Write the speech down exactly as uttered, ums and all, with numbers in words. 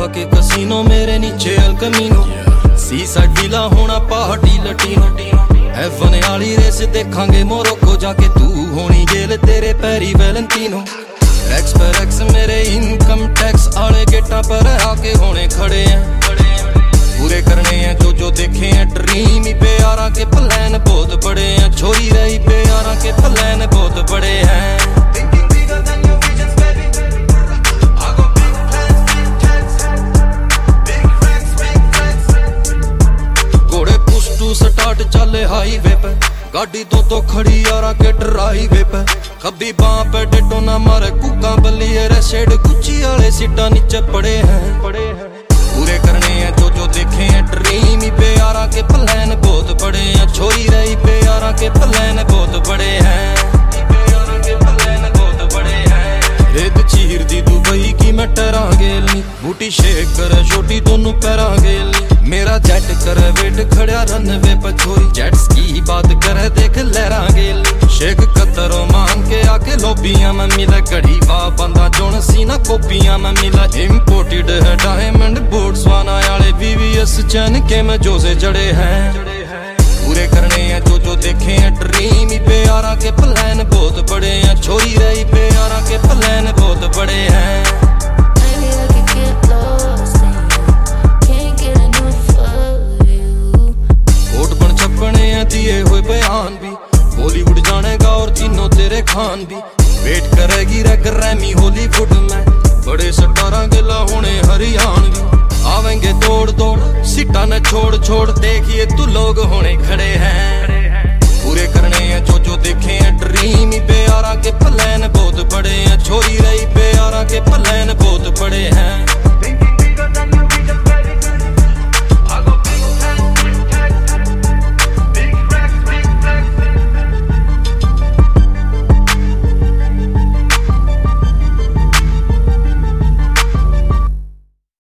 के कसीनो मेरे नीचे अल कमीनो सी साइड विला होना पहाड़ी लटीनो एवन वाली रेस देखांगे मोरक्को जाके तू होनी जेल तेरे पैरी वैलेंटीनो एक्स पर एक्स मेरे इनकम टैक्स आले गेटा पर आके होने खड़े हैं पूरे करने हैं जो जो देखे हैं ड्रीम ही प्यारा के प्लान बहुत बड़े हैं छोरी रही प्यारा के प्लान बहुत बड़े हैं घोड़े पुश टू स्टार्ट चले हाईवे पे गाड़ी दो तो खड़ी यारा के ड्राईवे पे कभी बाँ पे डेटो ना मारे कुका बलिए रे शेड गुच्ची वाले सीटा नीचे पड़े हैं पड़े हैं पूरे करने हैं जो जो देखे हैं ड्रीम ही प्यारा के प्लान बहुत बड़े हैं छोरी रही प्यारा के प्लान बहुत बड़े हैं प्यारा के प्लान बहुत बड़े हैं रेत चीर दी दुबई की मैं टरा गेलनी बूटी शेक करे छोटी दोनों पैरा गेलनी मेरा जेट करे वेट खड़ा रनवे पर छोरी जेट्स की बात करे देख लहरा गेलनी शेख कतरों मांग के आके लोबियां में मिला घड़ी वाह बंदा जोन सीना कॉपियां में मिला इम्पोर्टेड है डायमंड बोट्सवाना वाले वीवीएस चैन के में जो से जड़े हैं पूरे करने हैं जो जो देखे हैं ड्रीम ही प्यारा के प्लान बहुत बड़े हैं छोरी रही प्यारा के प्लान बहुत बड़े हैं कोट बन छपने हैं दिए हुए बयान भी बॉलीवुड जानेगा और तीनों तेरे खान भी वेट करेगी रे ग्रैमी हॉलीवुड में बड़े सटारा गिला होने हरियाणवी आवेंगे दौड़ दौड़ सीटा न छोड़ छोड़ देखिए तू लोग होने